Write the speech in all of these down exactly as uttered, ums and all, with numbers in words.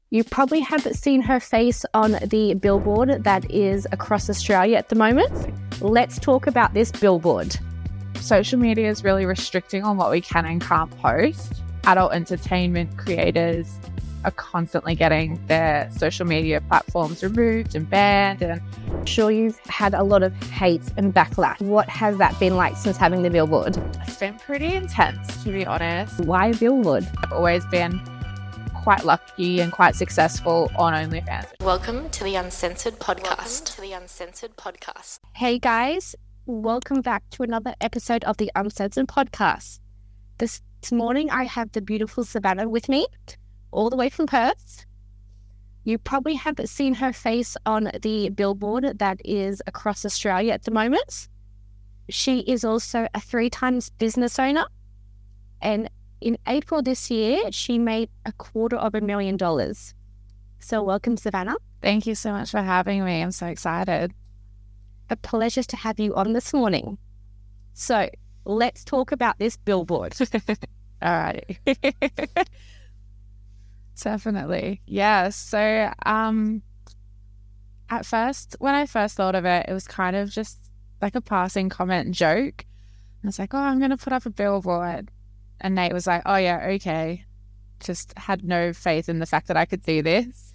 You probably haven't seen her face on the billboard that is across Australia at the moment. Let's talk about this billboard. Social media is really restricting on what we can and can't post. Adult entertainment creators are constantly getting their social media platforms removed and banned. And I'm sure you've had a lot of hate and backlash. What has that been like since having the billboard? It's been pretty intense, to be honest. Why a billboard? I've always been quite lucky and quite successful on OnlyFans. Welcome to the Uncensored Podcast. Welcome to the Uncensored Podcast. Hey guys, welcome back to another episode of the Uncensored Podcast. This morning I have the beautiful Savannah with me, all the way from Perth. You probably haven't seen her face on the billboard that is across Australia at the moment. She is also a three times business owner, and in April this year, she made a quarter of a million dollars. So welcome, Savannah. Thank you so much for having me. I'm so excited. A pleasure to have you on this morning. So let's talk about this billboard. All righty. Definitely. Yeah. So um, at first, when I first thought of it, it was kind of just like a passing comment and joke. I was like, oh, I'm going to put up a billboard. And Nate was like, oh, yeah, okay. Just had no faith in the fact that I could do this.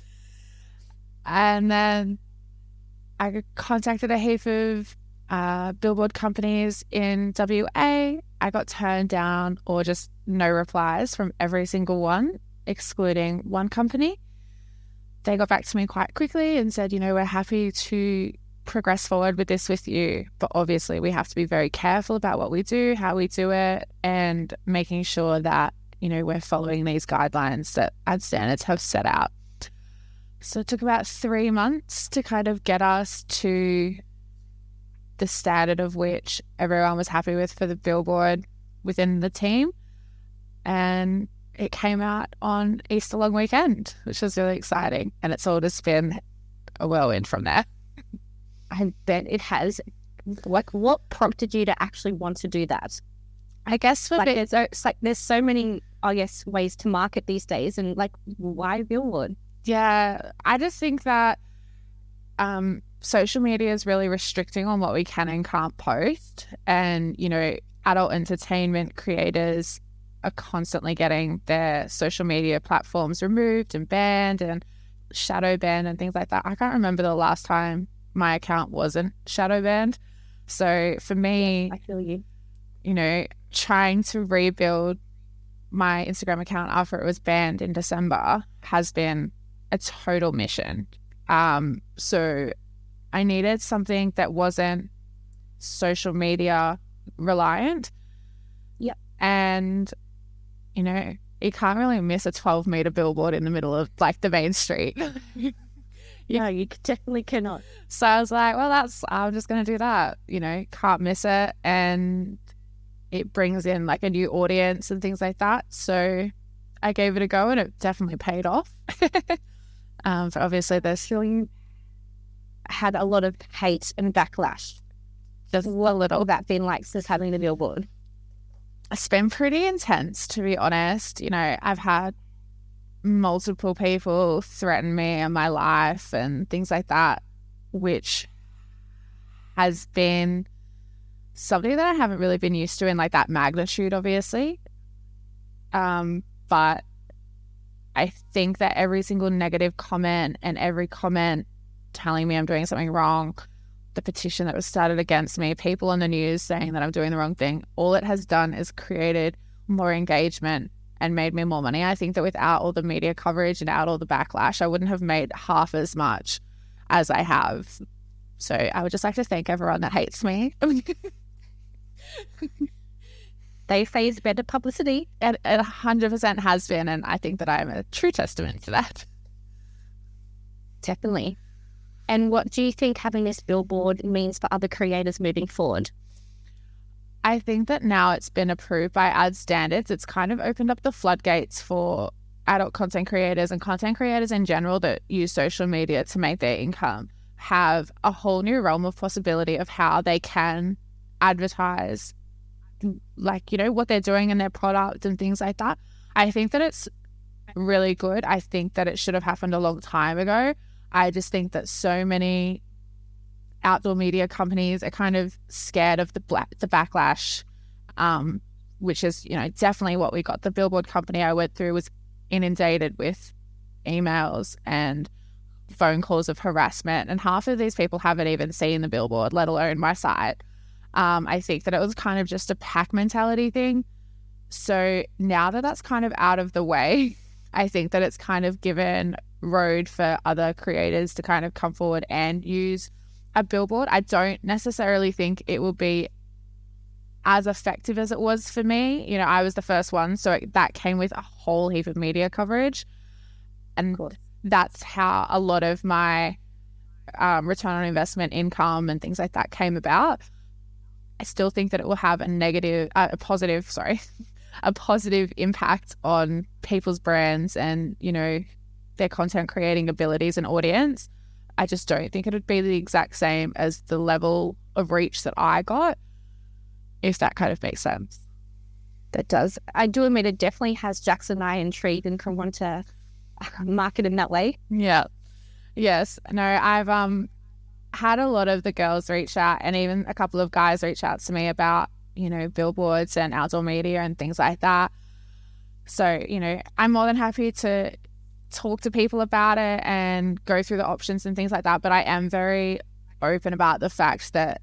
And then I contacted a heap of uh, billboard companies in W A. I got turned down or just no replies from every single one, excluding one company. They got back to me quite quickly and said, you know, we're happy to progress forward with this with you, but obviously we have to be very careful about what we do, how we do it, and making sure that, you know, we're following these guidelines that Ad Standards have set out. So it took about three months to kind of get us to the standard of which everyone was happy with for the billboard within the team, and it came out on Easter long weekend, which was really exciting, and it's all just been a whirlwind from there. I bet it has. Like, what prompted you to actually want to do that? I guess for like, bit, there's, it's like there's so many, I guess, ways to market these days, and like, why billboard? Yeah, I just think that um, social media is really restricting on what we can and can't post, and you know, adult entertainment creators are constantly getting their social media platforms removed and banned and shadow banned and things like that. I can't remember the last time my account wasn't shadow banned. So for me, I feel you. You know, trying to rebuild my Instagram account after it was banned in December has been a total mission. Um, so I needed something that wasn't social media reliant. Yep. And, you know, you can't really miss a twelve meter billboard in the middle of like the main street. Yeah, you definitely cannot. So I was like, well, that's, I'm just going to do that, you know, can't miss it. And it brings in like a new audience and things like that. So I gave it a go and it definitely paid off. um, but obviously there's still, you had a lot of hate and backlash. just a little. What that been like since having the billboard? It's been pretty intense, to be honest. You know, I've had multiple people threaten me and my life and things like that, which has been something that I haven't really been used to in like that magnitude, obviously. Um, but I think that every single negative comment and every comment telling me I'm doing something wrong, the petition that was started against me, people on the news saying that I'm doing the wrong thing, all it has done is created more engagement and made me more money. I think that without all the media coverage and out all the backlash, I wouldn't have made half as much as I have. So I would just like to thank everyone that hates me. They face better publicity. And it one hundred percent has been, and I think that I'm a true testament to that. Definitely. And what do you think having this billboard means for other creators moving forward? I think that now it's been approved by Ad Standards. It's kind of opened up the floodgates for adult content creators and content creators in general that use social media to make their income have a whole new realm of possibility of how they can advertise, like, you know, what they're doing in their product and things like that. I think that it's really good. I think that it should have happened a long time ago. I just think that so many outdoor media companies are kind of scared of the black, the backlash, um, which is, you know, definitely what we got. The billboard company I went through was inundated with emails and phone calls of harassment, and half of these people haven't even seen the billboard, let alone my site. Um, I think that it was kind of just a pack mentality thing. So now that that's kind of out of the way, I think that it's kind of given road for other creators to kind of come forward and use a billboard. I don't necessarily think it will be as effective as it was for me. You know, I was the first one, so that came with a whole heap of media coverage. And that's how a lot of my um, return on investment income and things like that came about. I still think that it will have a negative, uh, a positive, sorry, a positive impact on people's brands and, you know, their content creating abilities and audience. I just don't think it would be the exact same as the level of reach that I got, if that kind of makes sense. That does. I do admit it definitely has Jackson and I intrigued and can want to market in that way. Yeah. Yes. No, I've um had a lot of the girls reach out, and even a couple of guys reach out to me about, you know, billboards and outdoor media and things like that. So, you know, I'm more than happy to talk to people about it and go through the options and things like that. But I am very open about the fact that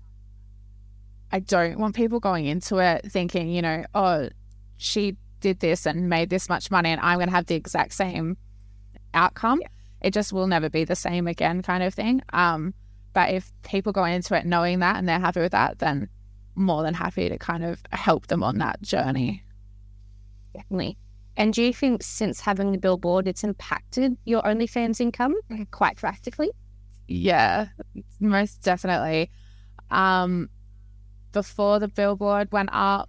I don't want people going into it thinking, you know, oh, she did this and made this much money and I'm going to have the exact same outcome. Yeah. It just will never be the same again, kind of thing. Um, but if people go into it knowing that and they're happy with that, then more than happy to kind of help them on that journey. Definitely. And do you think since having the billboard, it's impacted your OnlyFans income quite drastically? Yeah, most definitely. Um, before the billboard went up,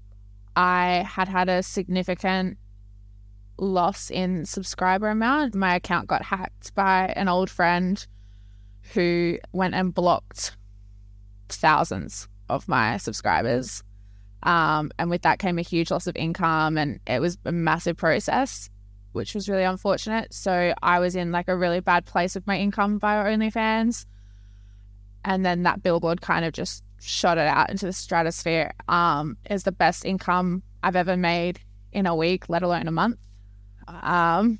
I had had a significant loss in subscriber amount. My account got hacked by an old friend who went and blocked thousands of my subscribers. Um, and with that came a huge loss of income, and it was a massive process, which was really unfortunate. So I was in like a really bad place with my income via OnlyFans. And then that billboard kind of just shot it out into the stratosphere. Um, it's the best income I've ever made in a week, let alone a month. Um,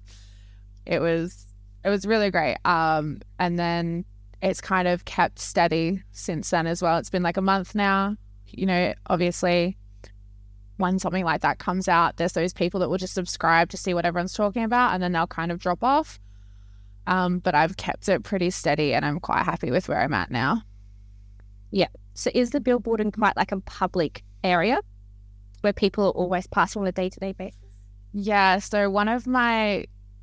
it was, it was really great. Um, and then it's kind of kept steady since then as well. It's been like a month now. You know, obviously when something like that comes out, there's those people that will just subscribe to see what everyone's talking about and then they'll kind of drop off. Um, but I've kept it pretty steady and I'm quite happy with where I'm at now. Yeah. So is the billboard in quite like a public area where people are always passing on a day-to-day basis? Yeah. So one of my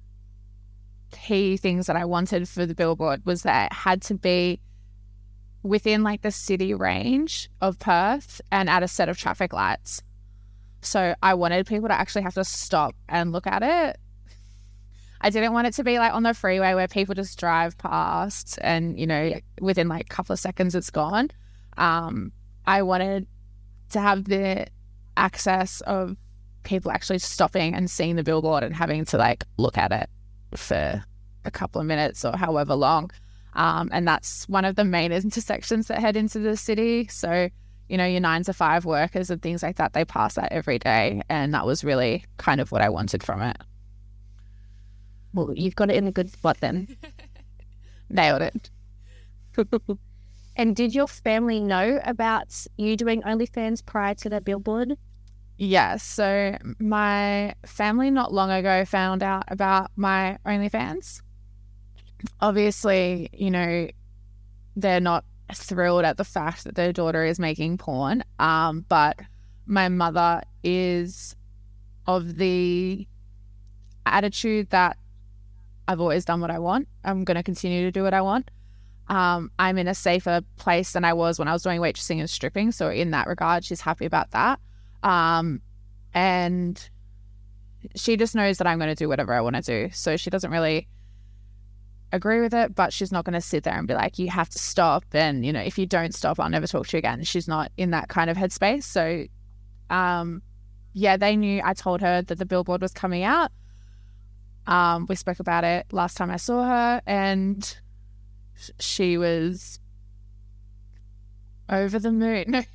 key things that I wanted for the billboard was that it had to be within like the city range of Perth and at a set of traffic lights. So I wanted people to actually have to stop and look at it. I didn't want it to be like on the freeway where people just drive past and, you know, within like a couple of seconds it's gone. Um, I wanted to have the access of people actually stopping and seeing the billboard and having to like look at it for a couple of minutes or however long. Um, and that's one of the main intersections that head into the city. So, you know, your nine to five workers and things like that, they pass that every day. And that was really kind of what I wanted from it. Well, you've got it in a good spot then. Nailed it. And did your family know about you doing OnlyFans prior to the billboard? Yes. So my family not long ago found out about my OnlyFans. Obviously, you know, they're not thrilled at the fact that their daughter is making porn. Um, but my mother is of the attitude that I've always done what I want. I'm going to continue to do what I want. Um, I'm in a safer place than I was when I was doing waitressing and stripping. So in that regard, she's happy about that. Um, and she just knows that I'm going to do whatever I want to do. So she doesn't really agree with it, but she's not going to sit there and be like, you have to stop. And, you know, if you don't stop, I'll never talk to you again. She's not in that kind of headspace. So, um, yeah, they knew. I told her that the billboard was coming out. Um, we spoke about it last time I saw her, and she was over the moon.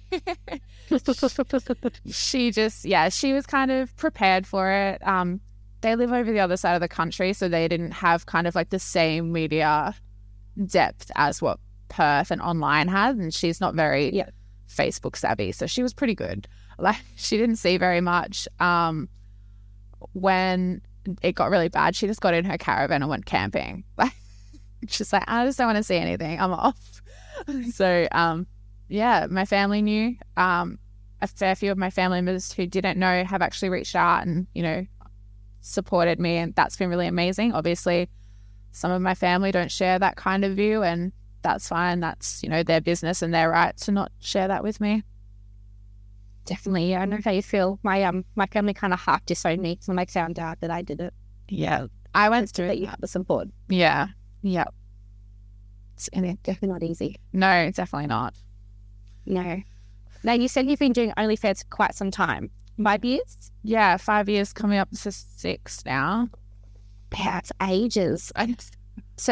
She just, yeah, she was kind of prepared for it. Um, they live over the other side of the country, so they didn't have kind of like the same media depth as what Perth and online had, and she's not very yeah. Facebook savvy, so she was pretty good. Like, she didn't see very much. Um, when it got really bad, she just got in her caravan and went camping. Like, she's like, I just don't want to see anything. I'm off. So, um, yeah, my family knew. Um, a fair few of my family members who didn't know have actually reached out and, you know, supported me, and that's been really amazing. Obviously, some of my family don't share that kind of view, and that's fine. That's, you know, their business and their right to not share that with me. Definitely, yeah. I know how you feel. My um, my family kind of half disowned me when I found out that I did it. Yeah, I went through that. You have the support. Yeah, yeah. It's, and it's definitely not easy. No, definitely not. No. Now, you said you've been doing OnlyFans for quite some time. Five years? Yeah, five years coming up to six now. That's ages. I, so,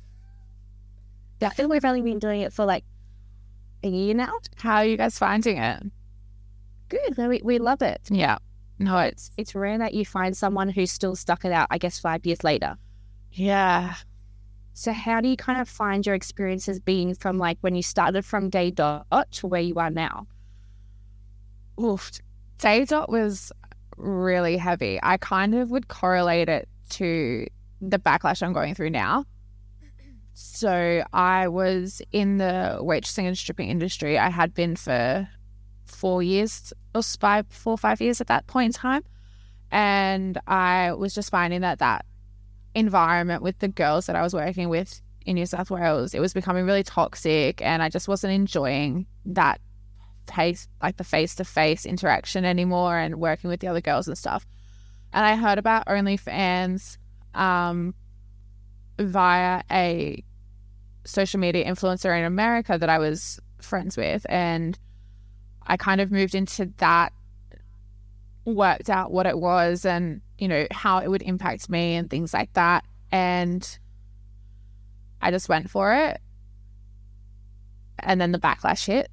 I feel we've only been doing it for like a year now. How are you guys finding it? Good. No, we, we love it. Yeah. No, it's... It's rare that you find someone who's still stuck it out, I guess, five years later. Yeah. So how do you kind of find your experiences being from like when you started from day dot to where you are now? Oof. Day dot was really heavy. I kind of would correlate it to the backlash I'm going through now. So I was in the waitressing and stripping industry. I had been for four years or five, four or five years at that point in time. And I was just finding that that environment with the girls that I was working with in New South Wales, it was becoming really toxic, and I just wasn't enjoying that face, like the face-to-face interaction anymore, and working with the other girls and stuff. And I heard about OnlyFans um, via a social media influencer in America that I was friends with, and I kind of moved into that, worked out what it was and, you know, how it would impact me and things like that. And I just went for it. And then the backlash hit.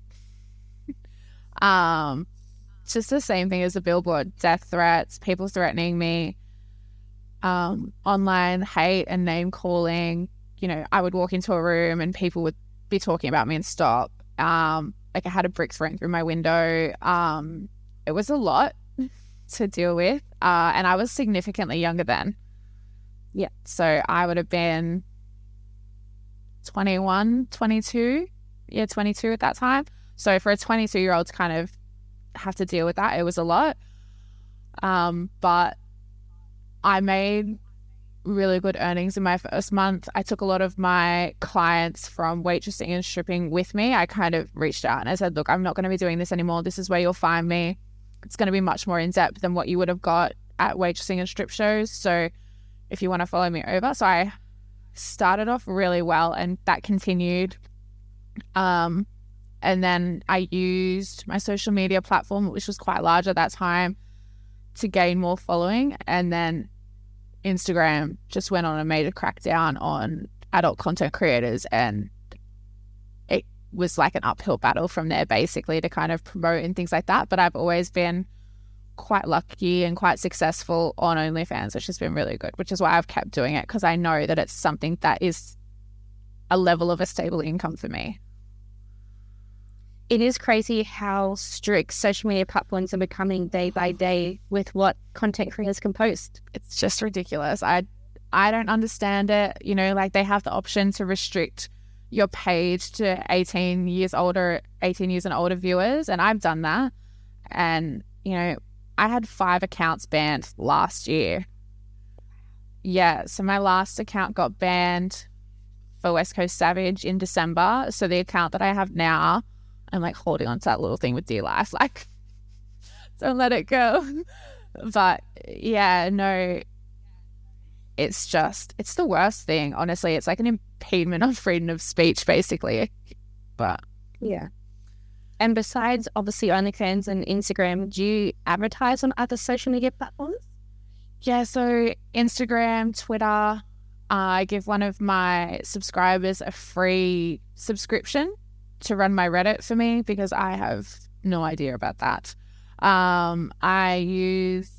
um, it's just the same thing as a billboard. Death threats, people threatening me, um, online hate and name calling. You know, I would walk into a room and people would be talking about me and stop. Um, like I had a brick thrown through my window. Um, it was a lot to deal with. Uh, and I was significantly younger then. Yeah. So I would have been twenty-one, twenty-two. Yeah, twenty-two at that time. So for a twenty-two-year-old to kind of have to deal with that, it was a lot. Um, but I made really good earnings in my first month. I took a lot of my clients from waitressing and stripping with me. I kind of reached out and I said, look, I'm not going to be doing this anymore. This is where you'll find me. It's going to be much more in depth than what you would have got at waitressing and strip shows. So if you want to follow me over. So I started off really well, and that continued. Um, and then I used my social media platform, which was quite large at that time, to gain more following. And then Instagram just went on a major crackdown on adult content creators, and it was like an uphill battle from there basically to kind of promote and things like that. But I've always been quite lucky and quite successful on OnlyFans, which has been really good, which is why I've kept doing it, because I know that it's something that is a level of a stable income for me. It is crazy how strict social media platforms are becoming day by day with what content creators can post. It's just ridiculous. I I don't understand it. You know, like they have the option to restrict your page to eighteen years older, eighteen years and older viewers. And I've done that. And, you know, I had five accounts banned last year. Yeah. So my last account got banned for West Coast Savage in December. So the account that I have now, I'm like holding on to that little thing with dear life, like don't let it go. But yeah, no, it's just, it's the worst thing. Honestly, it's like an impediment of freedom of speech, basically. But yeah. And besides obviously OnlyFans and Instagram, do you advertise on other social media platforms? Yeah, so Instagram, Twitter, uh, I give one of my subscribers a free subscription to run my Reddit for me because I have no idea about that. Um, I use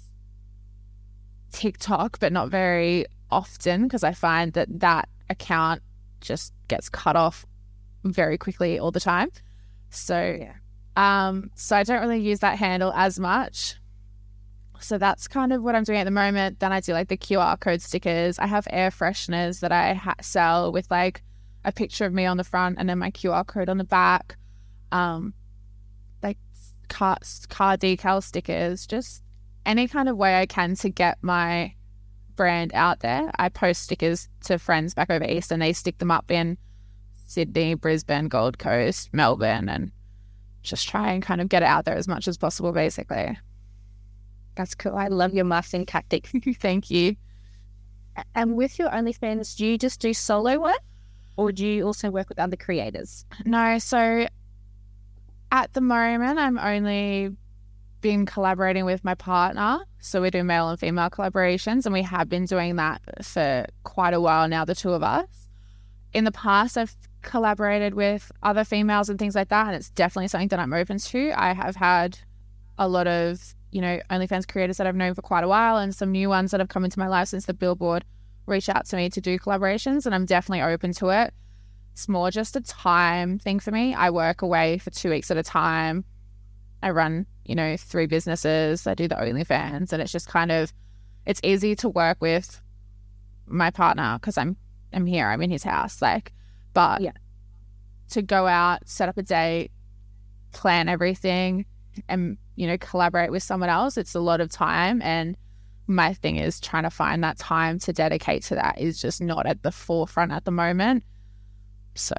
TikTok, but not very often because I find that that account just gets cut off very quickly all the time. So, yeah. Um, so I don't really use that handle as much. So that's kind of what I'm doing at the moment. Then I do like the Q R code stickers. I have air fresheners that I ha- sell with like a picture of me on the front and then my Q R code on the back. Um, like car, car decal stickers, just any kind of way I can to get my brand out there. I post stickers to friends back over east and they stick them up in Sydney, Brisbane, Gold Coast, Melbourne, and just try and kind of get it out there as much as possible, basically. That's cool. I love your marketing tactics. Thank you. And with your OnlyFans, do you just do solo work or do you also work with other creators? No, so at the moment, I'm only been collaborating with my partner. So we do male and female collaborations, and we have been doing that for quite a while now, the two of us. In the past, I've collaborated with other females and things like that, and it's definitely something that I'm open to. I have had a lot of, you know, OnlyFans creators that I've known for quite a while and some new ones that have come into my life since the Billboard reached out to me to do collaborations, and I'm definitely open to it. It's more just a time thing for me. I work away for two weeks at a time. I run, you know, three businesses. I do the OnlyFans, and it's just kind of, it's easy to work with my partner because I'm I'm here, I'm in his house, like, but yeah, to go out, set up a date, plan everything, and, you know, collaborate with someone else, it's a lot of time. And my thing is trying to find that time to dedicate to that is just not at the forefront at the moment. So,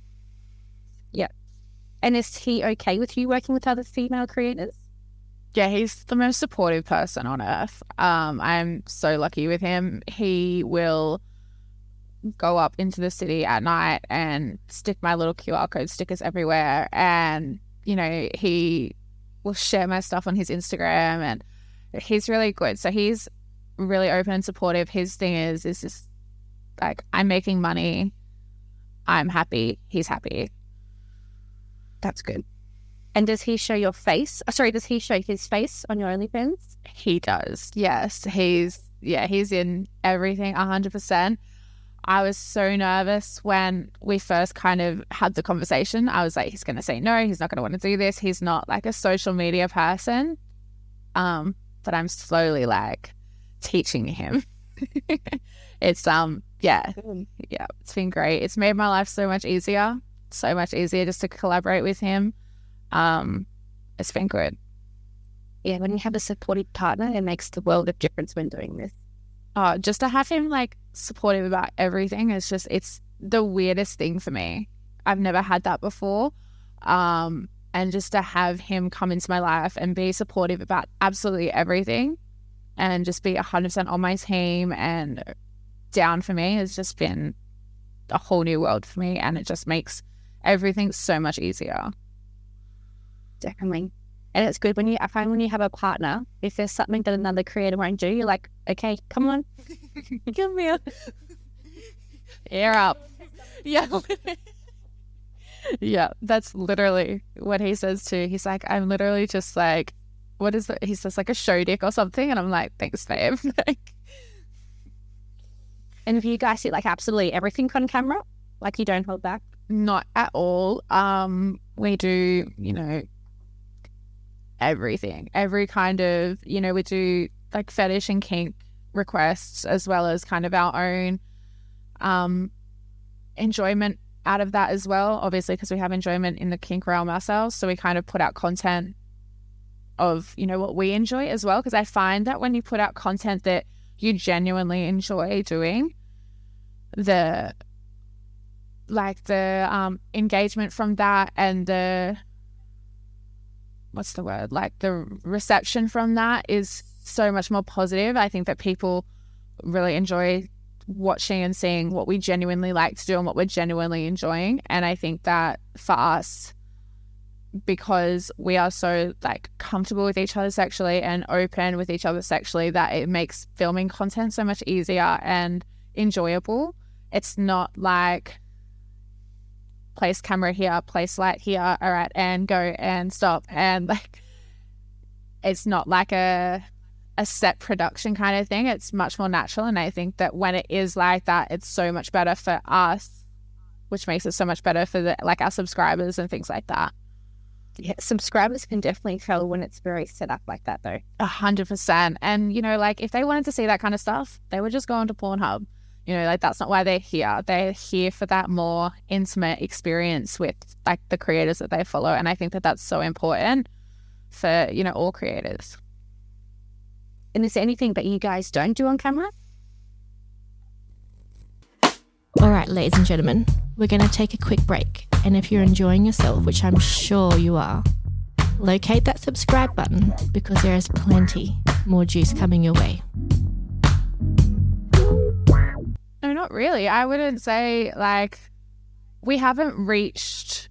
yeah. And is he okay with you working with other female creators? Yeah, he's the most supportive person on earth. Um, I'm so lucky with him. He will go up into the city at night and stick my little Q R code stickers everywhere. And, you know, he will share my stuff on his Instagram, and he's really good. So he's really open and supportive. His thing is, is just like, I'm making money. I'm happy. He's happy. That's good. And does he show your face? Oh, sorry, does he show his face on your OnlyFans? He does. Yes. He's, yeah, he's in everything one hundred percent. I was so nervous when we first kind of had the conversation. I was like, he's going to say no, he's not going to want to do this. He's not like a social media person. Um, but I'm slowly like teaching him. It's, um, yeah, yeah, it's been great. It's made my life so much easier, so much easier just to collaborate with him. Um, it's been good. Yeah, when you have a supportive partner, it makes the world of difference when doing this. Oh, just to have him like supportive about everything is just, it's the weirdest thing for me. I've never had that before. Um, and just to have him come into my life and be supportive about absolutely everything and just be one hundred percent on my team and down for me has just been a whole new world for me. And it just makes everything so much easier. Definitely. And it's good when you, I find when you have a partner, if there's something that another creator won't do, you're like, okay, come on, give me a air up. Yeah. Yeah, that's literally what he says too. He's like, I'm literally just like, what is it? He says like a show dick or something. And I'm like, thanks, babe. Like, and if you guys see like absolutely everything on camera, like you don't hold back? Not at all. Um, we do, you know, everything, every kind of, you know, we do like fetish and kink requests as well as kind of our own um enjoyment out of that as well, obviously, because we have enjoyment in the kink realm ourselves. So we kind of put out content of, you know, what we enjoy as well, because I find that when you put out content that you genuinely enjoy doing, the like the um engagement from that and the what's the word, like the reception from that is so much more positive. I think that people really enjoy watching and seeing what we genuinely like to do and what we're genuinely enjoying. And I think that for us, because we are so like comfortable with each other sexually and open with each other sexually that it makes filming content so much easier and enjoyable. It's not like place camera here, place light here, all right, and go and stop. And like, it's not like a a set production kind of thing. It's much more natural. And I think that when it is like that, it's so much better for us, which makes it so much better for the like our subscribers and things like that. Yeah, subscribers can definitely tell when it's very set up like that though. A hundred percent. And, you know, like if they wanted to see that kind of stuff, they would just go onto Pornhub. You know, like that's not why they're here. They're here for that more intimate experience with like the creators that they follow. And I think that that's so important for, you know, all creators. And is there anything that you guys don't do on camera? All right, ladies and gentlemen, we're going to take a quick break. And if you're enjoying yourself, which I'm sure you are, locate that subscribe button because there is plenty more juice coming your way. No, not really. I wouldn't say like we haven't reached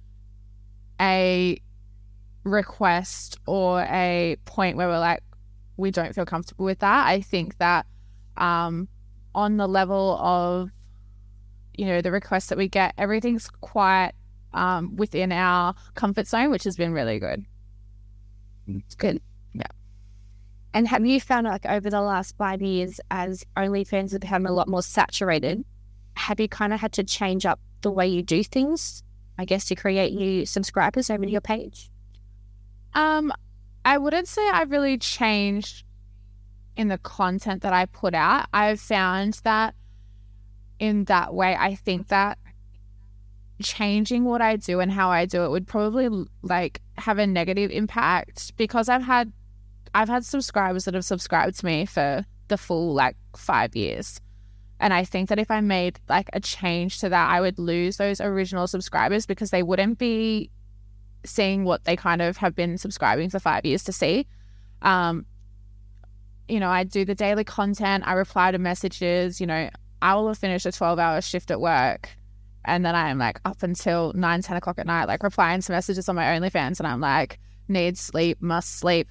a request or a point where we're like, we don't feel comfortable with that. I think that um, on the level of, you know, the requests that we get, everything's quite um, within our comfort zone, which has been really good. It's good. Yeah. And have you found like over the last five years as OnlyFans has become a lot more saturated, have you kind of had to change up the way you do things, I guess, to create new subscribers over to your page? Um, I wouldn't say I've really changed in the content that I put out. I've found that in that way, I think that changing what I do and how I do it would probably like have a negative impact because I've had I've had subscribers that have subscribed to me for the full like five years. And I think that if I made like a change to that, I would lose those original subscribers because they wouldn't be seeing what they kind of have been subscribing for five years to see. Um, you know, I do the daily content, I reply to messages, you know, I will have finished a twelve hour shift at work. And then I am like up until nine, ten o'clock at night, like replying to messages on my OnlyFans. And I'm like, need sleep, must sleep.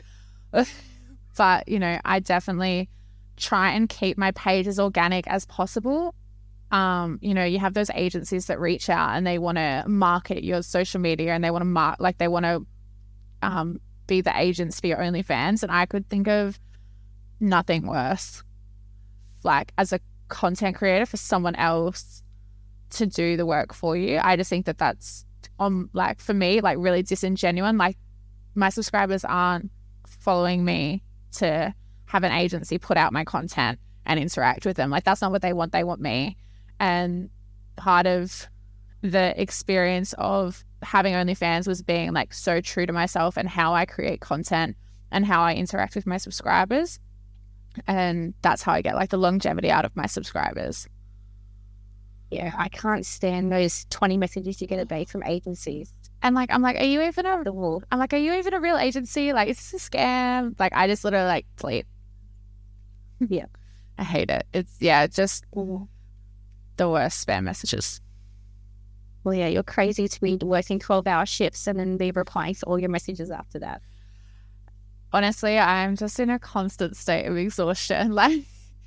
But, you know, I definitely try and keep my page as organic as possible. Um, you know, you have those agencies that reach out and they want to market your social media and they want to mark, like they want to um, be the agents for your OnlyFans. And I could think of nothing worse, like as a content creator, for someone else to do the work for you. I just think that that's, um, like for me, like really disingenuous. Like my subscribers aren't following me to have an agency put out my content and interact with them. Like that's not what they want. They want me. And part of the experience of having OnlyFans was being like so true to myself and how I create content and how I interact with my subscribers. And that's how I get like the longevity out of my subscribers. Yeah, I can't stand those twenty messages you get a day from agencies. And like, I'm like, are you even a, The wall. I'm like, are you even a real agency? Like, is this a scam? Like, I just literally like delete. Yeah. I hate it. It's, yeah, it's just Well, the worst spam messages. yeah, you're crazy to be working twelve hour shifts and then be replying to all your messages after that. Honestly, I'm just in a constant state of exhaustion. Like,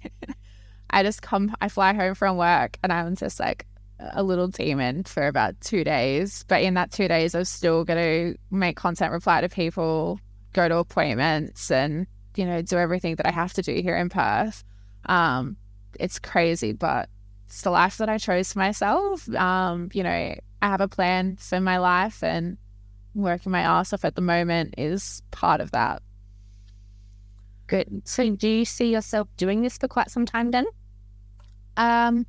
I just come, I fly home from work and I'm just like a little demon for about two days. But in that two days, I'm still going to make content, reply to people, go to appointments and, you know, do everything that I have to do here in Perth. Um, it's crazy, but it's the life that I chose for myself. Um, you know, I have a plan for my life and working my ass off at the moment is part of that. Good. So do you see yourself doing this for quite some time then? Um,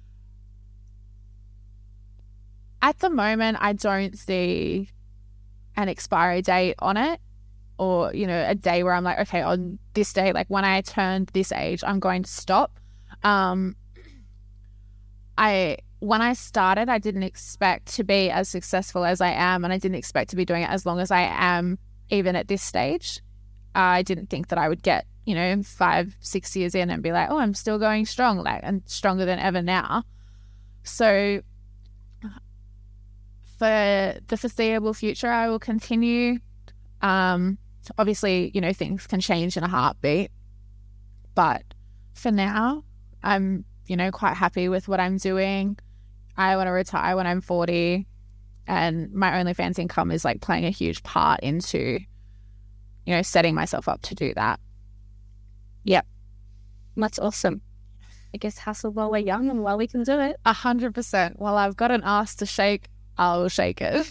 at the moment, I don't see an expiry date on it or, you know, a day where I'm like, okay, on this day, like when I turned this age, I'm going to stop. Um, I, when I started, I didn't expect to be as successful as I am, and I didn't expect to be doing it as long as I am, even at this stage. I didn't think that I would get, you know, five, six years in and be like, oh, I'm still going strong, like, and stronger than ever now. So for the foreseeable future, I will continue. Um, obviously, you know, things can change in a heartbeat, but for now, I'm, you know, quite happy with what I'm doing. I want to retire when I'm forty, and my OnlyFans income is like playing a huge part into, you know, setting myself up to do that. Yep. That's awesome. I guess hustle while we're young and while we can do it. A hundred percent. While I've got an ass to shake, I'll shake it.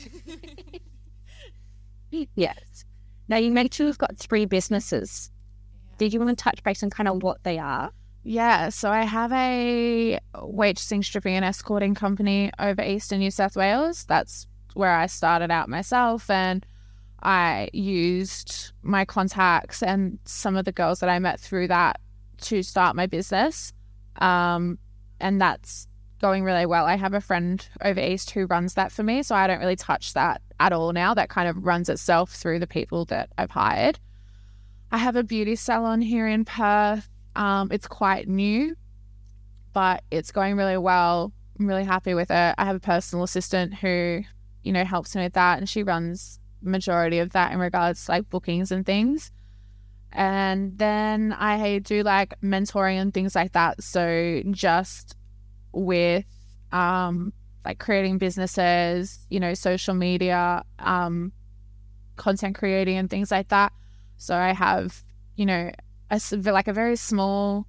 Yes. Now, you mentioned you've got three businesses. Did you want to touch base on kind of what they are? Yeah, so I have a waitressing, stripping and escorting company over eastern New South Wales. That's where I started out myself, and I used my contacts and some of the girls that I met through that to start my business. Um, and that's going really well. I have a friend over east who runs that for me, so I don't really touch that at all now. That kind of runs itself through the people that I've hired. I have a beauty salon here in Perth. Um, it's quite new, but it's going really well. I'm really happy with it. I have a personal assistant who, you know, helps me with that, and she runs the majority of that in regards to like bookings and things. And then I do like mentoring and things like that. So just with um, like creating businesses, you know, social media, um, content creating and things like that. So I have, you know, a, like a very small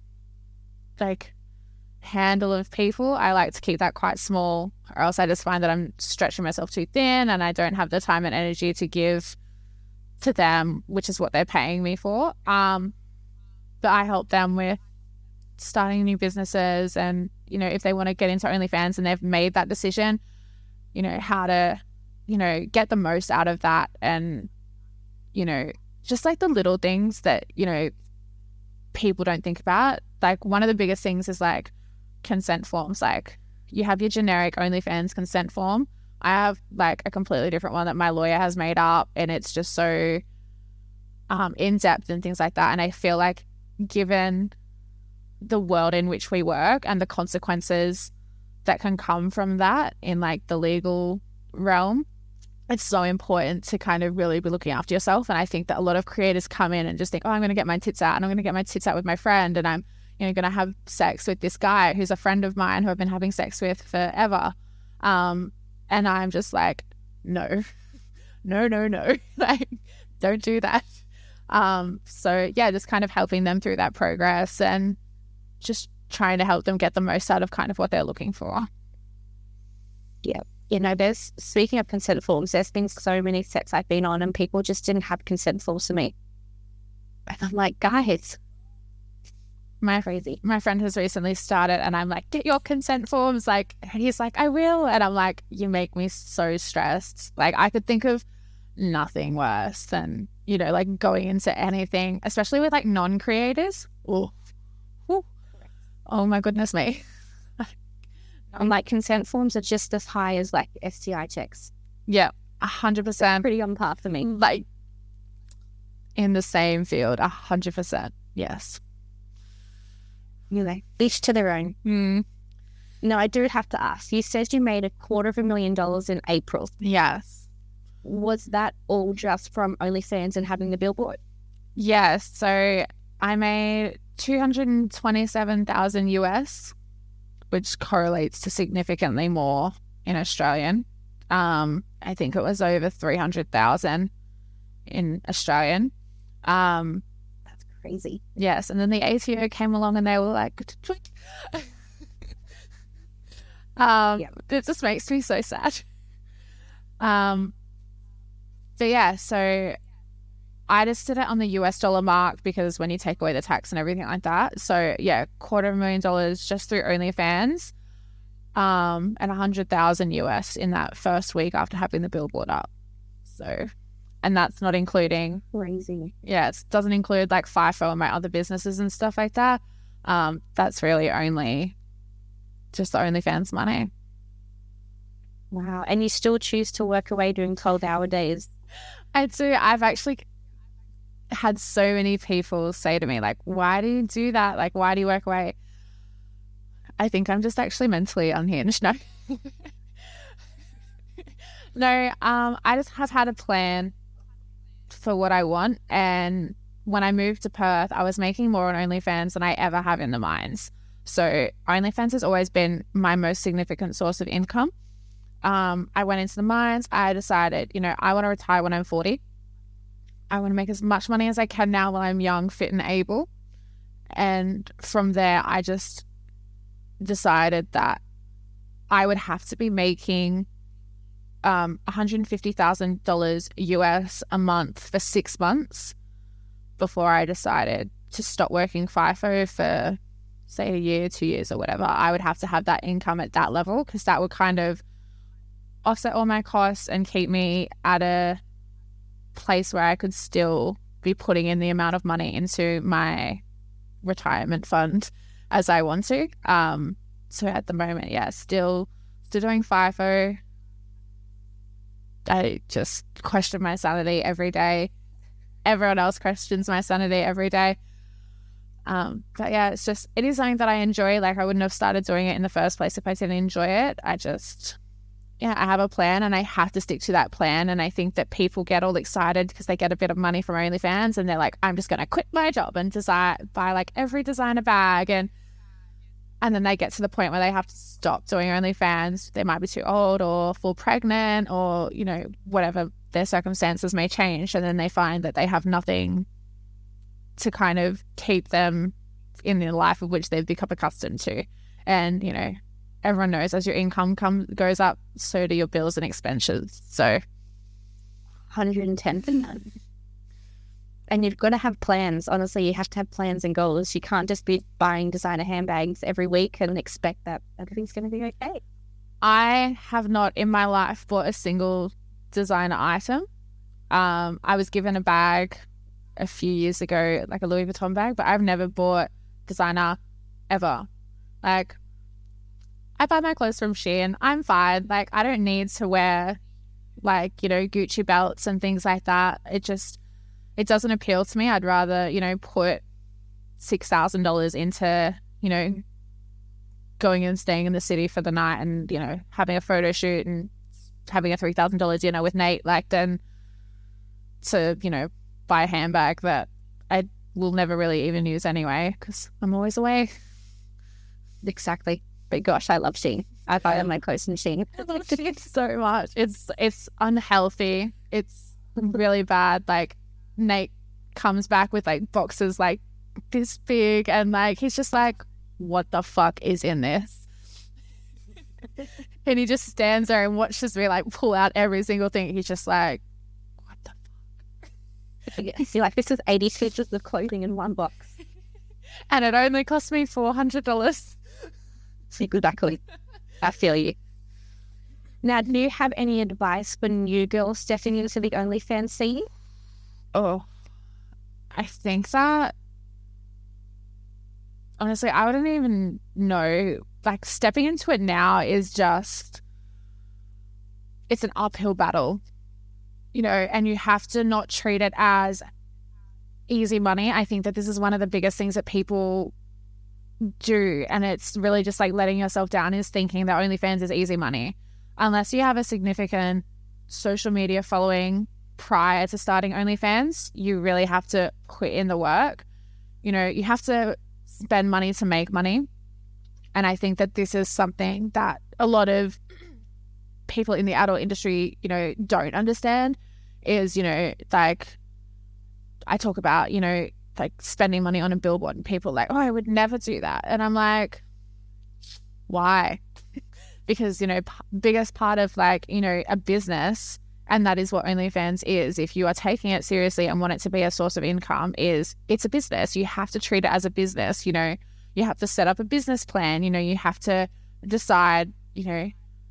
like handle of people. I like to keep that quite small, or else I just find that I'm stretching myself too thin and I don't have the time and energy to give to them, which is what they're paying me for. Um, but I help them with starting new businesses, and, you know, if they want to get into OnlyFans and they've made that decision, you know, how to, you know, get the most out of that. And, you know, just like the little things that, you know, people don't think about. Like one of the biggest things is like consent forms. Like you have your generic OnlyFans consent form. I have like a completely different one that my lawyer has made up, and it's just so um, in-depth and things like that. And I feel like given the world in which we work and the consequences that can come from that in like the legal realm, it's so important to kind of really be looking after yourself. And I think that a lot of creators come in and just think, oh, I'm going to get my tits out and I'm going to get my tits out with my friend, and I'm, you know, going to have sex with this guy who's a friend of mine who I've been having sex with forever. Um, and I'm just like, no, no, no, no, like, don't do that. Um, so yeah, just kind of helping them through that progress and just trying to help them get the most out of kind of what they're looking for. Yeah. You know, there's, speaking of consent forms, there's been so many sets I've been on and people just didn't have consent forms for me. And I'm like, guys, my crazy. My friend has recently started, and I'm like, get your consent forms. Like, and he's like, I will. And I'm like, you make me so stressed. Like, I could think of nothing worse than, you know, like going into anything, especially with like non-creators. Oh, oh my goodness me. I'm like, consent forms are just as high as like S T I checks. Yeah, a hundred percent. Pretty on par for me. Like in the same field, a hundred percent. Yes. You know, each to their own. Mm. No, I do have to ask. You said you made a quarter of a million dollars in April. Yes. Was that all just from OnlyFans and having the billboard? Yes. So I made two hundred twenty-seven thousand U S, which correlates to significantly more in Australian. Um, I think it was over three hundred thousand in Australian. Um, That's crazy. Yes. And then the A T O came along and they were like, um, yeah. It just makes me so sad. Um, but yeah, so I just did it on the U S dollar mark because when you take away the tax and everything like that. So yeah, quarter of a million dollars just through OnlyFans, um, and a hundred thousand U S in that first week after having the billboard up. So, and that's not including crazy. Yeah, it doesn't include like FIFO and my other businesses and stuff like that. Um, that's really only just the OnlyFans money. Wow. And you still choose to work away doing twelve hour days? I do. I've actually had so many people say to me, like, why do you do that? Like, why do you work away? I think I'm just actually mentally unhinged. No. No, um, I just have had a plan for what I want. And when I moved to Perth, I was making more on OnlyFans than I ever have in the mines. So OnlyFans has always been my most significant source of income. Um, I went into the mines. I decided, you know, I want to retire when I'm forty. I want to make as much money as I can now while I'm young, fit and able. And from there, I just decided that I would have to be making um, one hundred fifty thousand dollars U S a month for six months before I decided to stop working FIFO for, say, a year, two years or whatever. I would have to have that income at that level because that would kind of offset all my costs and keep me at a place where I could still be putting in the amount of money into my retirement fund as I want to. Um, so at the moment, yeah, still still doing FIFO. I just question my sanity every day. Everyone else questions my sanity every day. Um, but yeah, it's just, it is something that I enjoy. Like, I wouldn't have started doing it in the first place if I didn't enjoy it. I just, yeah, I have a plan and I have to stick to that plan. And I think that people get all excited because they get a bit of money from OnlyFans and they're like, I'm just going to quit my job and design, buy like every designer bag. And and then they get to the point where they have to stop doing OnlyFans. They might be too old or fall pregnant or, you know, whatever their circumstances may change. And then they find that they have nothing to kind of keep them in the life of which they've become accustomed to. And, you know, everyone knows as your income comes goes up, so do your bills and expenses. So one hundred ten percent. And you've got to have plans. Honestly, you have to have plans and goals. You can't just be buying designer handbags every week and expect that everything's going to be okay. I have not in my life bought a single designer item. Um, I was given a bag a few years ago, like a Louis Vuitton bag, but I've never bought designer ever. Like, I buy my clothes from Shein. I'm fine. Like, I don't need to wear, like, you know, Gucci belts and things like that. It just, it doesn't appeal to me. I'd rather, you know, put six thousand dollars into, you know, going and staying in the city for the night and, you know, having a photo shoot and having a three thousand dollars dinner with Nate, like, than to, you know, buy a handbag that I will never really even use anyway because I'm always away. Exactly. But gosh, I love Shein. I buy all my clothes from Shein. I love Shein so much. It's it's unhealthy. It's really bad. Like, Nate comes back with like boxes like this big and like he's just like, what the fuck is in this? And he just stands there and watches me like pull out every single thing. He's just like, what the fuck? I feel like this is eighty stitches of clothing in one box. And it only cost me four hundred dollars. Exactly. I feel you. Now, do you have any advice for new girls stepping into the OnlyFans scene? Oh, I think that, honestly, I wouldn't even know. Like, stepping into it now is just, it's an uphill battle, you know, and you have to not treat it as easy money. I think that this is one of the biggest things that people do, and it's really just like letting yourself down, is thinking that OnlyFans is easy money. Unless you have a significant social media following prior to starting OnlyFans, you really have to put in the work. You know, you have to spend money to make money. And I think that this is something that a lot of people in the adult industry, you know, don't understand is, you know, like I talk about, you know, like spending money on a billboard and people are like, oh, I would never do that. And I'm like, why? Because, you know, p- biggest part of like, you know, a business, and that is what OnlyFans is, if you are taking it seriously and want it to be a source of income, is it's a business. You have to treat it as a business. You know, you have to set up a business plan. You know, you have to decide, you know,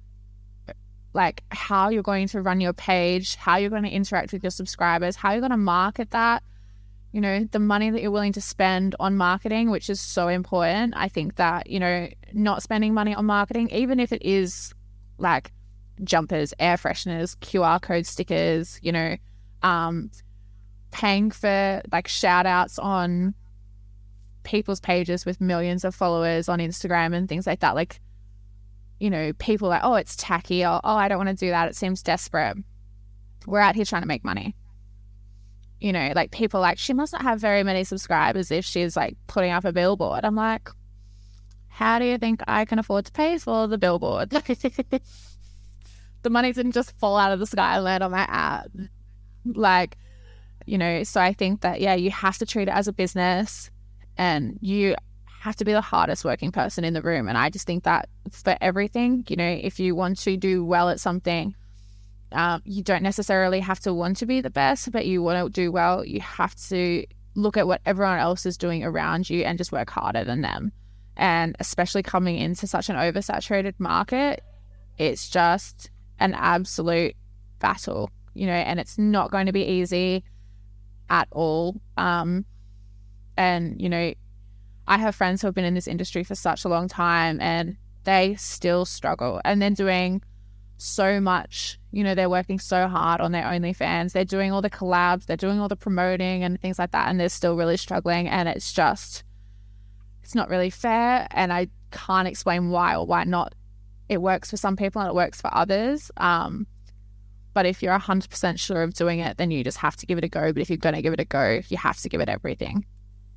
like how you're going to run your page, how you're going to interact with your subscribers, how you're going to market that. You know, the money that you're willing to spend on marketing, which is so important. I think that, you know, not spending money on marketing, even if it is like jumpers, air fresheners, Q R code stickers, you know, um, paying for like shout outs on people's pages with millions of followers on Instagram and things like that. Like, you know, people are like, oh, it's tacky, or oh, I don't want to do that, it seems desperate. We're out here trying to make money. You know, like people like, she must not have very many subscribers if she's like putting up a billboard. I'm like, how do you think I can afford to pay for the billboard? The money didn't just fall out of the sky and land on my ad. Like, you know, so I think that, yeah, you have to treat it as a business, and you have to be the hardest working person in the room. And I just think that for everything, you know, if you want to do well at something, um, you don't necessarily have to want to be the best, but you want to do well, you have to look at what everyone else is doing around you and just work harder than them. And especially coming into such an oversaturated market, it's just an absolute battle, you know, and it's not going to be easy at all. Um, and, you know, I have friends who have been in this industry for such a long time and they still struggle, and they're doing so much, you know, they're working so hard on their OnlyFans, they're doing all the collabs, they're doing all the promoting and things like that, and they're still really struggling. And it's just, it's not really fair, and I can't explain why or why not. It works for some people and it works for others. Um, but if you're one hundred percent sure of doing it, then you just have to give it a go. But if you're going to give it a go, you have to give it everything.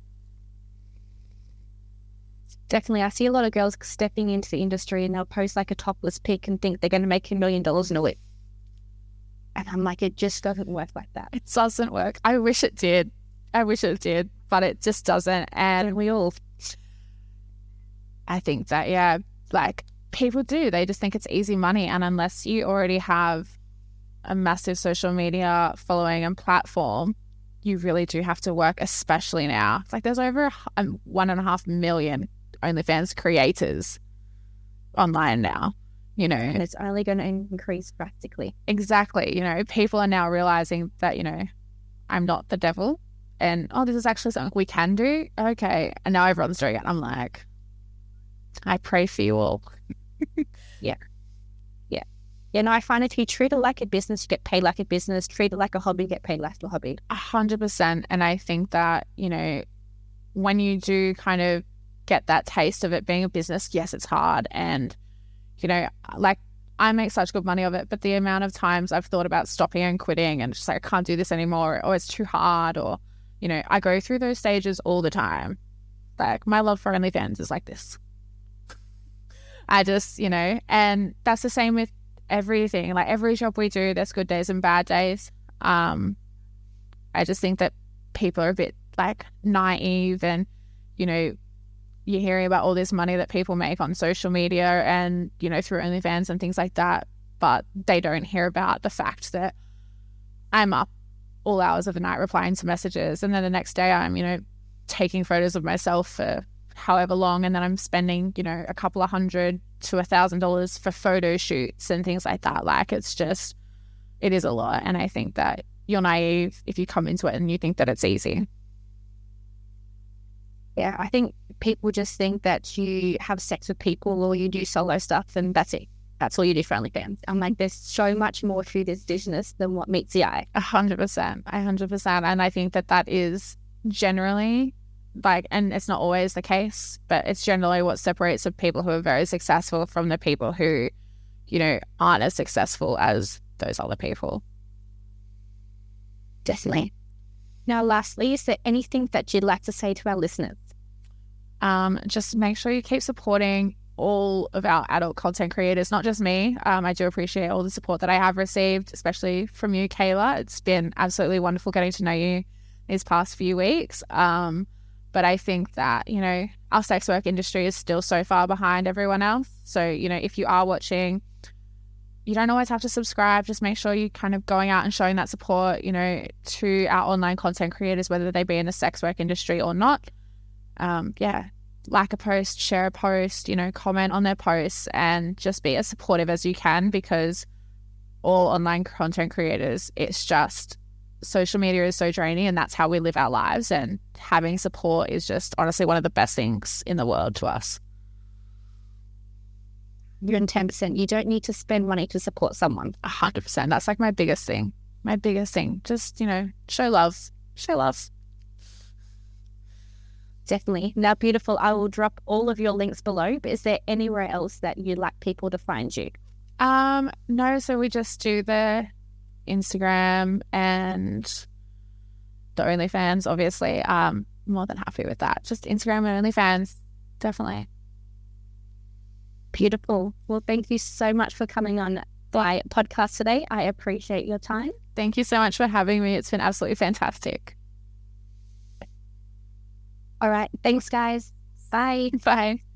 Definitely. I see a lot of girls stepping into the industry and they'll post like a topless pic and think they're going to make a million dollars in a week. And I'm like, it just doesn't work like that. It doesn't work. I wish it did. I wish it did, but it just doesn't. And we all, I think that, yeah, like people do. They just think it's easy money. And unless you already have a massive social media following and platform, you really do have to work, especially now. It's like there's over a, one and a half million OnlyFans creators online now, you know. And it's only going to increase drastically. Exactly. You know, people are now realizing that, you know, I'm not the devil and, oh, this is actually something we can do. Okay. And now everyone's doing it. I'm like, I pray for you all. Yeah. Yeah. Yeah, no, I find if you treat it like a business, you get paid like a business. Treat it like a hobby, get paid like a hobby. A hundred percent. And I think that, you know, when you do kind of get that taste of it being a business, yes, it's hard. And, you know, like I make such good money of it, but the amount of times I've thought about stopping and quitting and just like, I can't do this anymore, or it's too hard, or, you know, I go through those stages all the time. Like my love for OnlyFans is like this. I just, you know, and that's the same with everything. Like every job we do, there's good days and bad days. Um, I just think that people are a bit like naive, and, you know, you're hearing about all this money that people make on social media and, you know, through OnlyFans and things like that, but they don't hear about the fact that I'm up all hours of the night replying to messages, and then the next day I'm, you know, taking photos of myself for however long, and then I'm spending, you know, a couple of hundred to a thousand dollars for photo shoots and things like that. Like it's just, it is a lot. And I think that you're naive if you come into it and you think that it's easy. Yeah, I think people just think that you have sex with people or you do solo stuff and that's it. That's all you do for OnlyFans. I'm like, there's so much more through this business than what meets the eye. A hundred percent. A hundred percent. And I think that that is generally like, and it's not always the case, but it's generally what separates the people who are very successful from the people who, you know, aren't as successful as those other people. Definitely. Now, lastly, is there anything that you'd like to say to our listeners? Um, just make sure you keep supporting all of our adult content creators, not just me. Um, I do appreciate all the support that I have received, especially from you, Kayla. It's been absolutely wonderful getting to know you these past few weeks. Um, but I think that, you know, our sex work industry is still so far behind everyone else. So, you know, if you are watching, you don't always have to subscribe. Just make sure you're kind of going out and showing that support, you know, to our online content creators, whether they be in the sex work industry or not. Um, yeah, like a post, share a post, you know, comment on their posts, and just be as supportive as you can, because all online content creators, it's just, social media is so draining, and that's how we live our lives. And having support is just honestly one of the best things in the world to us. one hundred ten percent. You don't need to spend money to support someone. one hundred percent. That's like my biggest thing. My biggest thing. Just, you know, show love. Show love. Definitely. Now, beautiful. I will drop all of your links below, but is there anywhere else that you'd like people to find you? Um, no, so we just do the Instagram and the OnlyFans, obviously. Um, more than happy with that. Just Instagram and OnlyFans, definitely. Beautiful. Well, thank you so much for coming on my podcast today. I appreciate your time. Thank you so much for having me. It's been absolutely fantastic. All right. Thanks, guys. Bye. Bye.